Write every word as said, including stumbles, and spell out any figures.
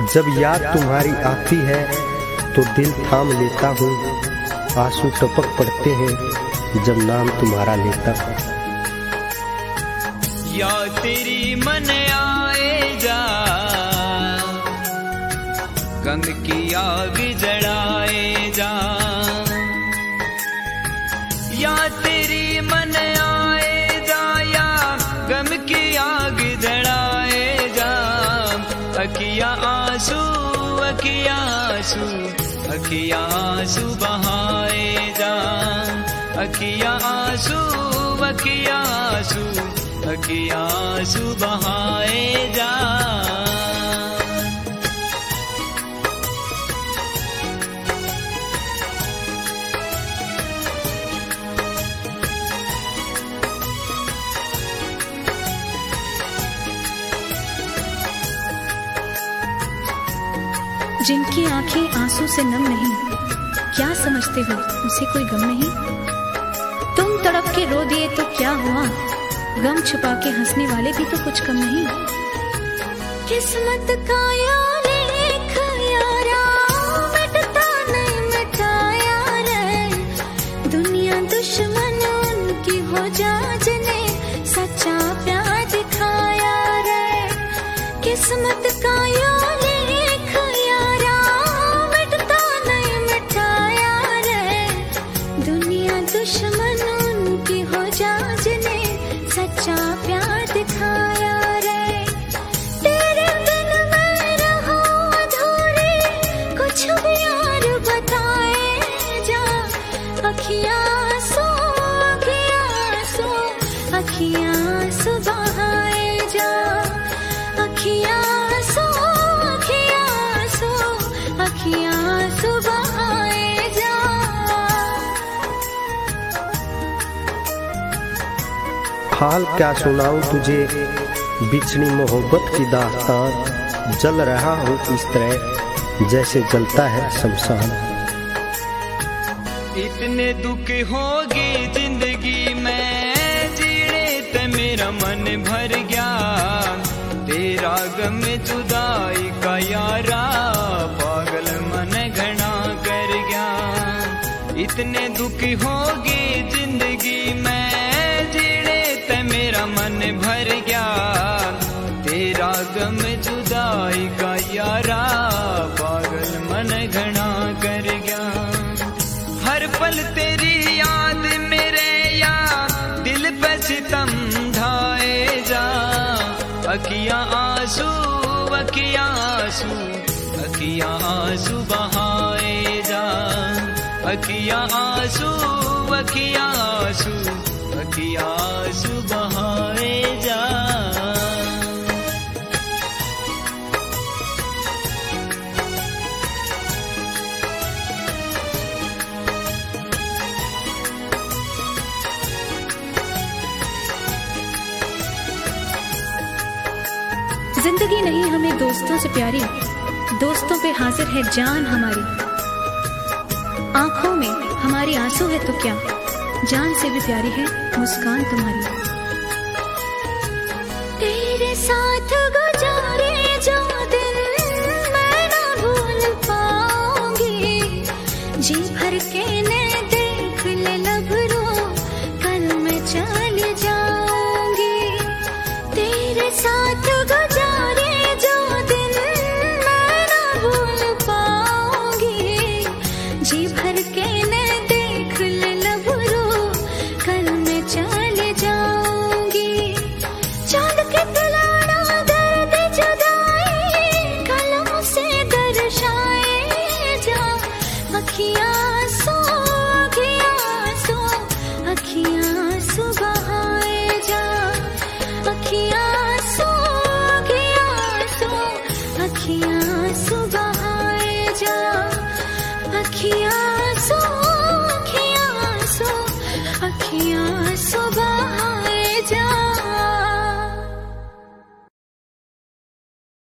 जब याद तुम्हारी आती है तो दिल थाम लेता हूँ, आंसू टपक पड़ते हैं जब नाम तुम्हारा लेता हूँ। या तेरी मन आए जा, गम की आग जलाए जा। या तेरी मन आए जा, या गम की आग जलाए जा। अखिया आंसू अखिया आंसू अखिया आंसू बहाए जा। अखिया आंसू अखिया आंसू अखिया आंसू बहाए जा। जिनकी आंखें आंसू से नम नहीं, क्या समझते हो उसे कोई गम नहीं। तुम तड़प के रो दिए तो क्या हुआ, गम छुपा के हंसने वाले भी तो कुछ कम नहीं। किस्मत का या लेख यारा, मिटता नहीं मिटाया रे। दुनिया दुश्मन उनकी हो जा जिन्हें सच्चा प्यार दिखाया रे। किस्मत का या लेख यारा, मिटता नहीं मिटाया रे। दुनिया दुश्मन उनकी हो जा जिन्हें सच्चा प्यार दिखाया रे। तेरे बिन मैं रहूं अधूरी, कुछ भी यार बताए जा। अखियां सो अखियां सो अखियां सो बहाए जा। अखियां सो अखियां सो अखियां सो बहाए जा। हाल क्या सुनाऊं तुझे बिछड़ी मोहब्बत की दास्तान। जल रहा हूँ इस तरह जैसे जलता है शमशान। इतने दुख होगी जिंदगी में, जीने ते मेरा मन भर गया। तेरा गम जुदाई का यारा, पागल मन घना कर गया। इतने दुख होगी जिंदगी में, जीने ते मेरा मन भर गया। तेरा गम जुदाई का यारा, पागल मन घना कर गया। हर पल तेरी याद मेरे या दिल पे सितम ढाए जा। अखिया आंसू अखिया आंसू अखिया आंसू बहाए जा। अखिया आंसू अखिया आंसू अखिया आंसू बहाए जा। जिंदगी नहीं हमें दोस्तों से प्यारी, दोस्तों पे हाजिर है जान हमारी। आंखों में हमारी आंसू है तो क्या, जान से भी प्यारी है मुस्कान तुम्हारी। तेरे साथ गुजारे जो दिन मैं ना भूल पाऊंगी। जी भर के ने देख ले लबरो, कल मैं चली जाऊंगी। तेरे साथ गुजारे जो दिन मैं ना भूल पाऊंगी। जी भर के ने देख ले लबरो, कल मैं चली जाऊंगी। चांद के तलाना दर्द जुदाई, कलम से दर्शाए जा। अखियां सो अखियां सो अखियां सो बहाए जा। अखियां